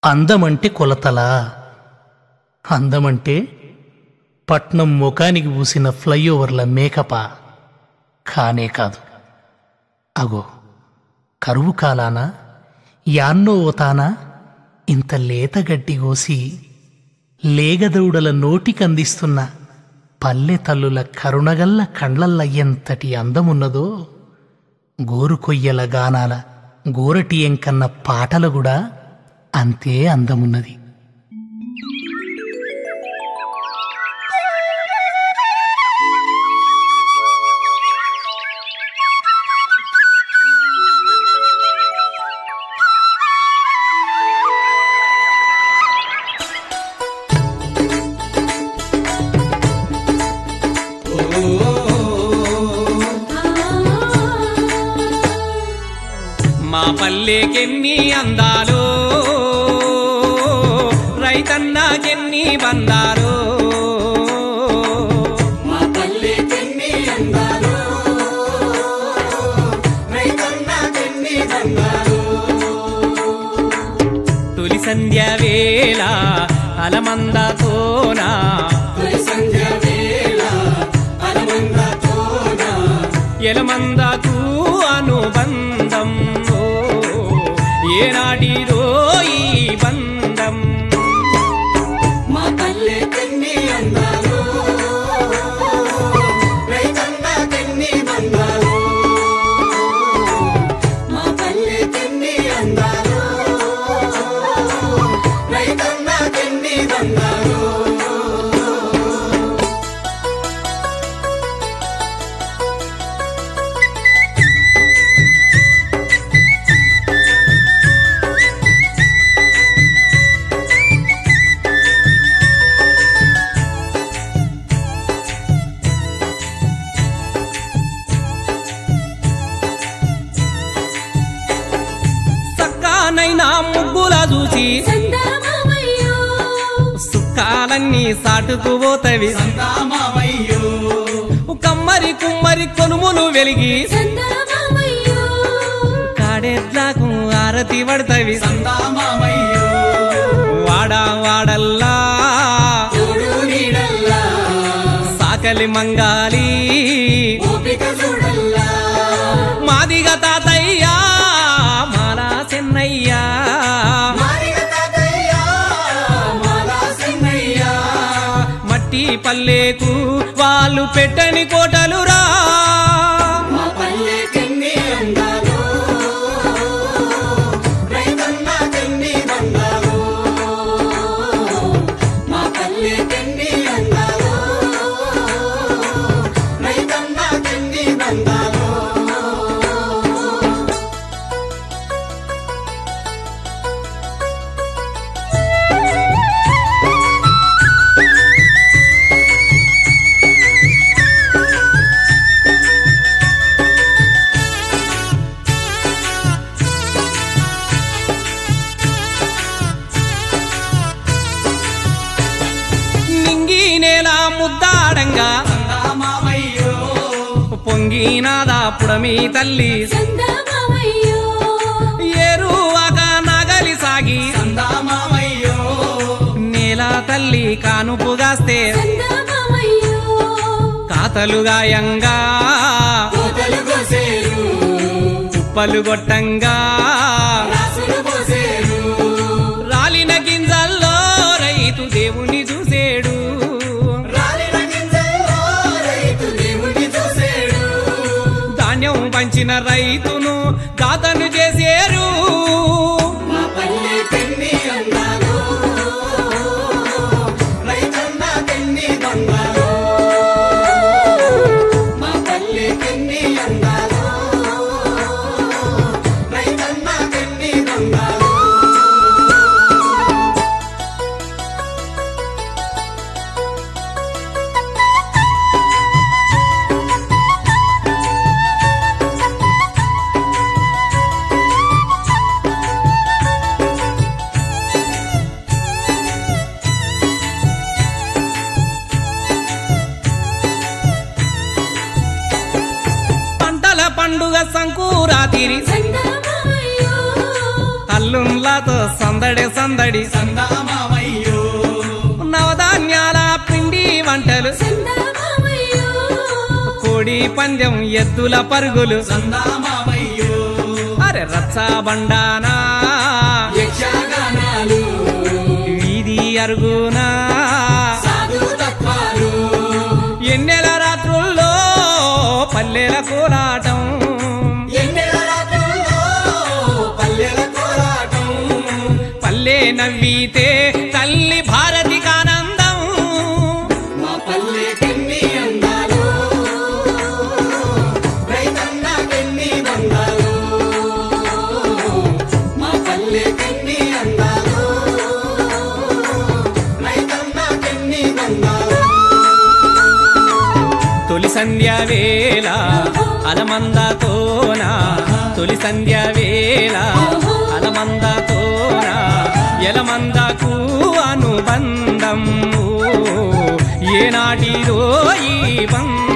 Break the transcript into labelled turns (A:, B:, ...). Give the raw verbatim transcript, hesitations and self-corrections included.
A: అందమంటే కొలతలా? అందమంటే పట్నం ముఖానికి పూసిన ఫ్లైఓవర్ల మేకపా? కానే కాదు. అగో కరువు కాలాన యాన్నో ఓతానా ఇంత లేత గడ్డి కోసి లేగదౌడల నోటికందిస్తున్న పల్లె తల్లుల కరుణగల్ల కండ్లల్ల ఎంతటి అందమున్నదో గోరు కొయ్యల గానాల గోరటి ఎంకన్న పాటల కూడా అంతే అందమున్నది.
B: మా పల్లెకెన్ని అందాలో రైతన్నకెన్ని బందాలో,
C: మా పల్లెకెన్ని అందాలో రైతన్నకెన్ని బందాలో.
B: తొలి సంధ్య వేళ అలమందతోనా,
C: తొలి సంధ్య వేళ అలమందతోన
B: ఎలమందకు అనుబంధం ఏనాటిదో ఈ బంధం.
C: మా పల్లెకెన్ని అందాలో రైతన్నకెన్ని బందాలో. మా పల్లెకెన్ని అందాలో రైతన్నకెన్ని బందాలో.
B: సక్కానైనా ముగ్గుల చూసి
C: సందామామయ్యో
B: సుక్కాలన్నీ సాటుకుపోతవి,
C: సందామామయ్యో
B: కమ్మరి కుమ్మరి కొనుములు వెలిగి
C: సందామామయ్యో
B: కాడెడ్లకు ఆరతి పడతవి.
C: సందామామయ్యో
B: వాడా వాడల్లా
C: చూడు నీడల్లా
B: సాకలి మంగాలి
C: ఓపిక చూడల్లా.
B: మాదిగ తాతయ్యా మాలా చెన్నయ్యా,
C: మారిగ తాతయ్య మాలా సిన్నయ్య
B: మట్టి పల్లెకు వాళ్ళు పెట్టని కోటలురా.
C: మా పల్లెకెన్ని అందాలో రైతన్నకెన్ని బందాలో. మా పల్లెకెన్ని అందాలో రైతన్నకెన్ని బందాలో.
B: నింగి నేల ముద్దాడంగా
C: సందామామయ్యో
B: పొంగినాదా పుడమి తల్లి,
C: సందామామయ్యో
B: ఏరువాక నగలి సాగి
C: సందామామయ్యో
B: నేల తల్లి కానుపుగాస్తే
C: సందామామయ్యో
B: కాతలు గాయంగా
C: కోతలు కోసేరు
B: కుప్పలు గొట్టంగా
C: రాసులు పోసేరు.
B: రాలిన గింజల్లో రైతు దేవుని చూసేడు.
C: రాలిన గింజల్లో రైతు దేవుని చూసేడు.
B: ధాన్యం పంచిన రైతును దాతను చేసేరు.
C: మా పల్లెకెన్ని అందాలో రైతన్నకెన్ని బందాలో. మా పల్లెకెన్ని అందాలో రైతన్నకెన్ని బందాలో.
B: పంటల పండుగ సంకురాతిరి
C: సందామామయ్యో
B: అల్లుండ్ల సంబరాలతో సందడి సందడి
C: సందామామయ్యో
B: నవధాన్యాల పిండి వంటలు కోడి పందెం ఎద్దుల పరుగులు
C: సందామామయ్యో
B: అరే రచ్చా బండానా
C: యక్షగానాలు
B: వీధి అరుగునా
C: సాధు తత్వాలు
B: ఎన్నెల రాత్రుల్లో పల్లెల కోలాటం
C: ఎన్నెల రాత్రుల్లో పల్లెల కోలాటం
B: పల్లె నవ్వితే తల్లి భారతికి ఆనందం
C: మా పల్లెకెన్ని అందాలు రైతన్నకెన్ని బంధాలు మా పల్లెకెన్ని అందాలు రైతన్నకెన్ని బంధాలు
B: తొలి సంధ్య వేళ అలమందతోన తొలి సంధ్య వేళ అలమందతోన ఎలమందకు అనుబంధం ఏనాటిదో ఈ బంధం